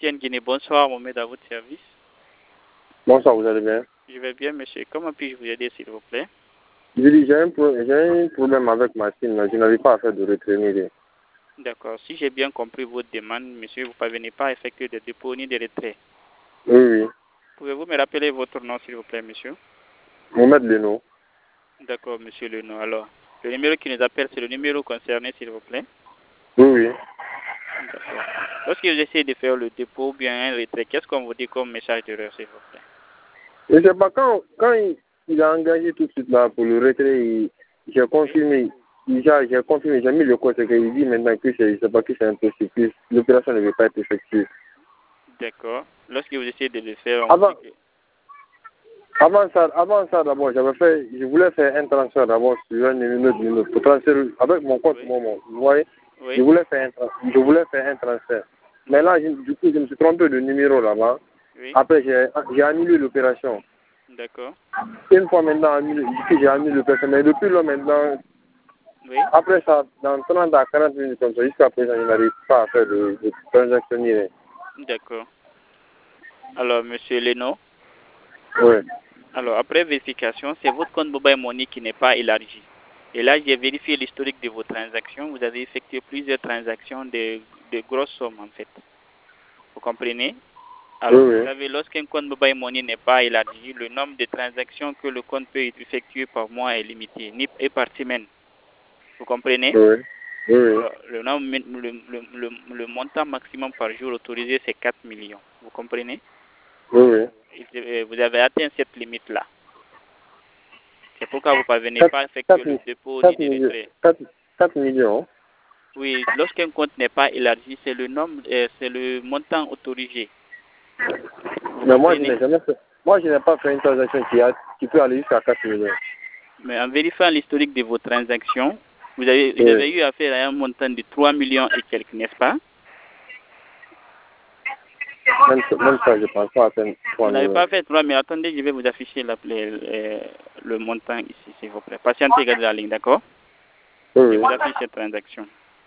MTN Guinée, bonsoir, Mohamed, à votre service. Bonsoir, vous allez bien? Je vais bien, monsieur. Comment puis-je vous aider, s'il vous plaît? Je dis, j'ai un problème avec ma SIM. Je n'arrive pas à faire de retrait. D'accord. Si j'ai bien compris votre demande, monsieur, vous ne parvenez pas à effectuer de dépôt ni de retrait. Oui. Pouvez-vous me rappeler votre nom, s'il vous plaît, monsieur? Mohamed Leno. D'accord, monsieur Leno. Alors, le numéro qui nous appelle, c'est le numéro concerné, s'il vous plaît? Oui. D'accord. Lorsque vous essayez de faire le dépôt ou bien un retrait, qu'est-ce qu'on vous dit comme message d'erreur, s'il vous plaît? Je ne sais pas, quand il a engagé tout de suite là pour le retrait, j'ai confirmé. J'ai confirmé, j'ai mis le code, il dit maintenant que je ne sais pas que c'est impossible, que l'opération ne veut pas être effectuée. D'accord. Lorsque vous essayez de le faire, avant ça d'abord, je voulais faire un transfert d'abord sur un numéro pour transférer avec mon compte Momo. Vous voyez? Oui. Je voulais faire un transfert. Mais là, du coup, je me suis trompé de numéro là-bas. Oui. Après, j'ai annulé l'opération. D'accord. Une fois maintenant, j'ai annulé l'opération. Mais depuis là maintenant, oui. Après ça, dans 30 à 40 minutes comme ça, jusqu'à présent, je n'arrive pas à faire de transaction. D'accord. Alors, monsieur Leno? Oui. Alors, après vérification, c'est votre compte Mobile Money qui n'est pas élargi. Et là, j'ai vérifié l'historique de vos transactions. Vous avez effectué plusieurs transactions de grosses sommes, en fait. Vous comprenez? Alors, Oui. vous savez, lorsqu'un compte Mobile Money n'est pas élargi, le nombre de transactions que le compte peut effectuer par mois est limité, et par semaine. Vous comprenez? Oui. Oui. Alors, le montant maximum par jour autorisé, c'est 4 millions. Vous comprenez? Oui. Vous avez atteint cette limite-là. C'est pourquoi vous ne parvenez pas à effectuer le dépôt ni le retrait. 4 millions. Oui, lorsqu'un compte n'est pas élargi, c'est le montant autorisé. Mais moi, je n'ai pas fait une transaction qui peut aller jusqu'à 4 millions. Mais en vérifiant l'historique de vos transactions, vous avez eu affaire à un montant de 3 millions et quelques, n'est-ce pas? Même ça, je ne pense pas atteindre 3 millions. Vous n'avez pas fait 3 millions. Attendez, je vais vous afficher le montant ici, s'il vous plaît. Patientez, gardez la ligne, d'accord? Oui. Je vous affiche cette transaction.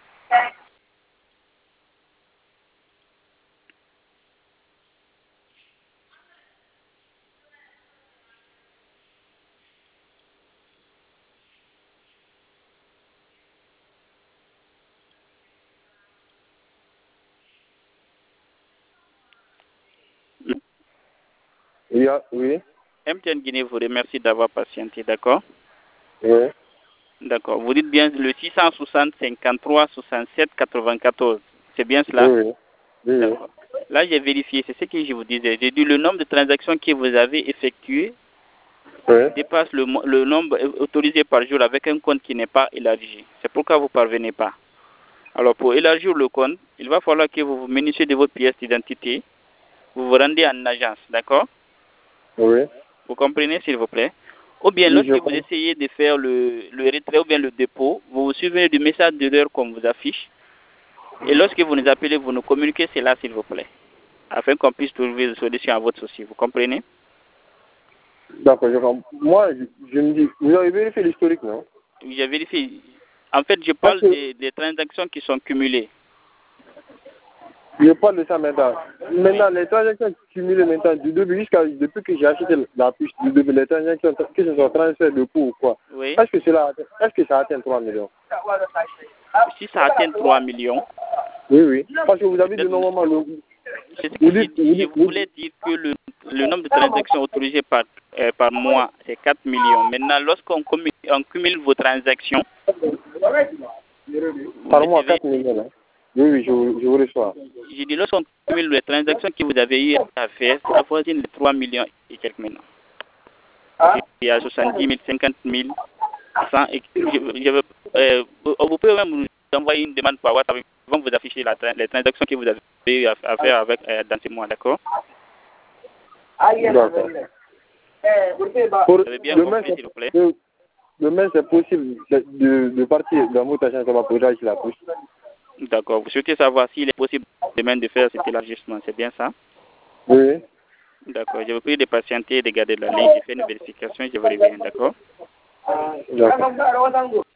Oui. MTN Guinée vous remercie d'avoir patienté, d'accord? Oui. D'accord. Vous dites bien le 660 53 67 94. C'est bien cela? Oui. Oui. D'accord. Là, j'ai vérifié, c'est ce que je vous disais. J'ai dit le nombre de transactions que vous avez effectuées dépasse le nombre autorisé par jour avec un compte qui n'est pas élargi. C'est pourquoi vous ne parvenez pas. Alors, pour élargir le compte, il va falloir que vous vous munissez de votre pièce d'identité. Vous vous rendez en agence, d'accord? Oui. Vous comprenez, s'il vous plaît? Ou bien, lorsque vous essayez de faire le retrait ou bien le dépôt, vous vous souvenez du message d'erreur qu'on vous affiche. Et lorsque vous nous appelez, vous nous communiquez cela, s'il vous plaît, afin qu'on puisse trouver une solution à votre souci. Vous comprenez? D'accord, je comprends. Moi, je me dis, vous avez vérifié l'historique, non? J'ai vérifié. En fait, je parle des transactions qui sont cumulées. Je parle de ça maintenant. Maintenant, les transactions cumulées maintenant, depuis que j'ai acheté la puce, les transactions que ce soit transfert de coût ou quoi, Oui. est-ce que ça atteint 3 millions? Si ça atteint 3 millions. Oui. Parce que vous avez dit normalement je voulais dire que le nombre de transactions autorisées par mois, c'est 4 millions. Maintenant, lorsqu'on cumule vos transactions... Par mois, 4 millions, là. Oui, je vous reçois. J'ai dit, lorsqu'on cumule les transactions que vous avez eues à faire, ça avoisine les 3 millions et quelques maintenant. Il y a 70 000, 50 000, 100 et... vous pouvez même nous envoyer une demande par WhatsApp. Ils vont vous afficher les transactions que vous avez eu à faire avec, dans ces mois, d'accord? D'accord. Vous avez bien compris, s'il vous plaît? Demain, c'est possible de partir dans votre agence pour acheter la puce. D'accord. Vous souhaitez savoir s'il est possible demain de faire cet élargissement, c'est bien ça? Oui. D'accord. Je vous prie de patienter et de garder la ligne. J'ai fait une vérification et je vous reviens, d'accord? D'accord.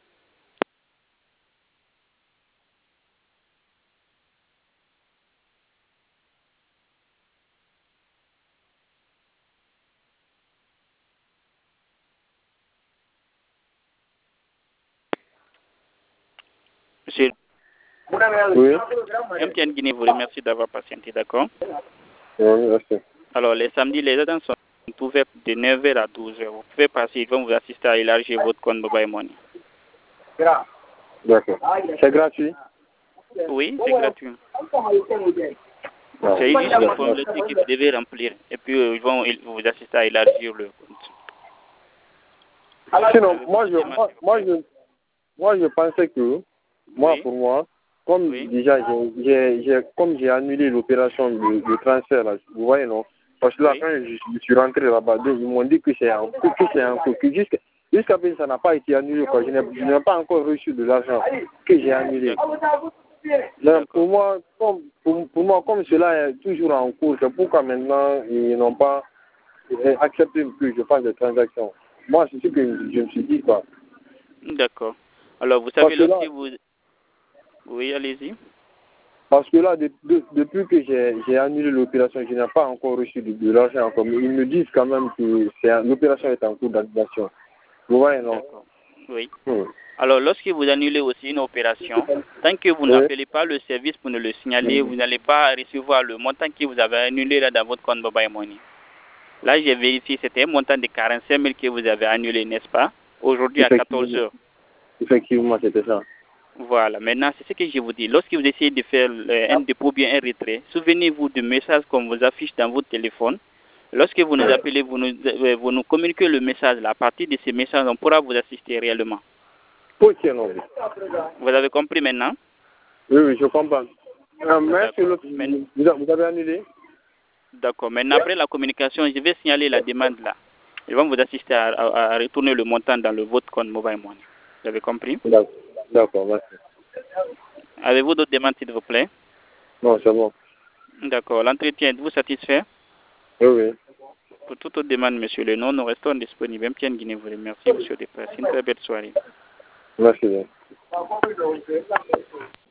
Oui. MTN Guinée vous remercie d'avoir patienté, d'accord? Oui, merci. Alors, les samedis, les attentes sont ouvertes de 9h à 12h. Vous pouvez passer, ils vont vous assister à élargir votre compte Mobile Money. D'accord. C'est gratuit? Oui, c'est gratuit. C'est juste une formulaire que vous devez remplir. Et puis, ils vont vous assister à élargir le compte. Sinon, moi, je pensais que, Oui. pour moi, comme Oui. déjà, j'ai annulé l'opération de transfert, là, vous voyez, non? Parce que là, Oui. quand je suis rentré là-bas, ils m'ont dit que c'est un coup, que jusqu'à présent, ça n'a pas été annulé, quoi. Je n'ai pas encore reçu de l'argent que j'ai annulé. Donc, pour moi, comme cela est toujours en cours, c'est pourquoi maintenant, ils n'ont pas accepté que je fasse des transactions. Moi, c'est ce que je me suis dit, quoi. D'accord. Alors, vous savez, lorsque vous... Oui, allez-y. Parce que là, depuis que j'ai annulé l'opération, je n'ai pas encore reçu de l'argent encore. Mais ils me disent quand même que l'opération est en cours d'annulation. Vous voyez, non? D'accord. Oui. Alors, lorsque vous annulez aussi une opération, tant que vous n'appelez pas le service pour nous le signaler, vous n'allez pas recevoir le montant que vous avez annulé là dans votre compte Mobile Money. Là, j'ai vérifié, c'était un montant de 45 000 que vous avez annulé, n'est-ce pas? Aujourd'hui à 14 heures. Effectivement, c'était ça. Voilà. Maintenant, c'est ce que je vous dis. Lorsque vous essayez de faire un dépôt bien un retrait, souvenez-vous du message qu'on vous affiche dans votre téléphone. Lorsque vous nous appelez, vous nous communiquez le message. Là. À partir de ce message, on pourra vous assister réellement. Ok, non. Vous avez compris maintenant? Oui, je comprends. Merci, vous avez annulé? D'accord. Maintenant, après la communication, je vais signaler la demande là. Ils vont vous assister à retourner le montant dans votre compte Mobile Money. Vous avez compris? D'accord, merci. Avez-vous d'autres demandes, s'il vous plaît? Non, c'est bon. D'accord. L'entretien, êtes-vous satisfait? Oui, oui. Pour toute autre demande, monsieur le nom, nous restons disponibles. MTN Guinée vous remercie, monsieur Depresse. Une très belle soirée. Merci bien.